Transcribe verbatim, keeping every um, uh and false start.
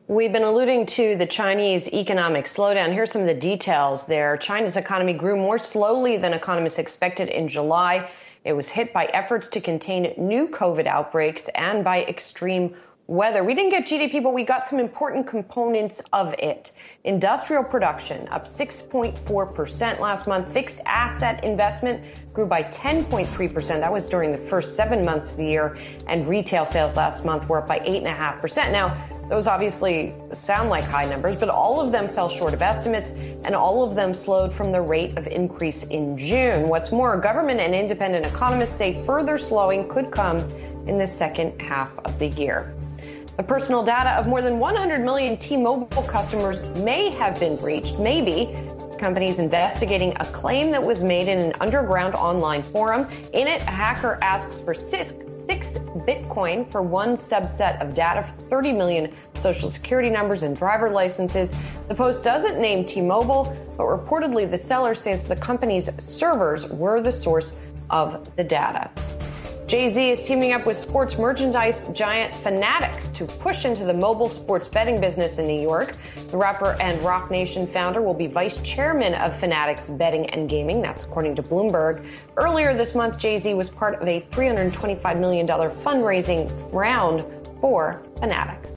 We've been alluding to the Chinese economic slowdown. Here's some of the details there. China's economy grew more slowly than economists expected in July. It was hit by efforts to contain new COVID outbreaks and by extreme weather. We didn't get G D P, but we got some important components of it. Industrial production up six point four percent last month. Fixed asset investment grew by ten point three percent. That was during the first seven months of the year. And retail sales last month were up by eight point five percent. Now, those obviously sound like high numbers, but all of them fell short of estimates, and all of them slowed from the rate of increase in June. What's more, government and independent economists say further slowing could come in the second half of the year. The personal data of more than one hundred million T-Mobile customers may have been breached. Maybe. The company's investigating a claim that was made in an underground online forum. In it, a hacker asks for six, six Bitcoin for one subset of data for thirty million social security numbers and driver licenses. The Post doesn't name T-Mobile, but reportedly the seller says the company's servers were the source of the data. Jay-Z is teaming up with sports merchandise giant Fanatics to push into the mobile sports betting business in New York. The rapper and Roc Nation founder will be vice chairman of Fanatics Betting and Gaming. That's according to Bloomberg. Earlier this month, Jay-Z was part of a three hundred twenty-five million dollars fundraising round for Fanatics.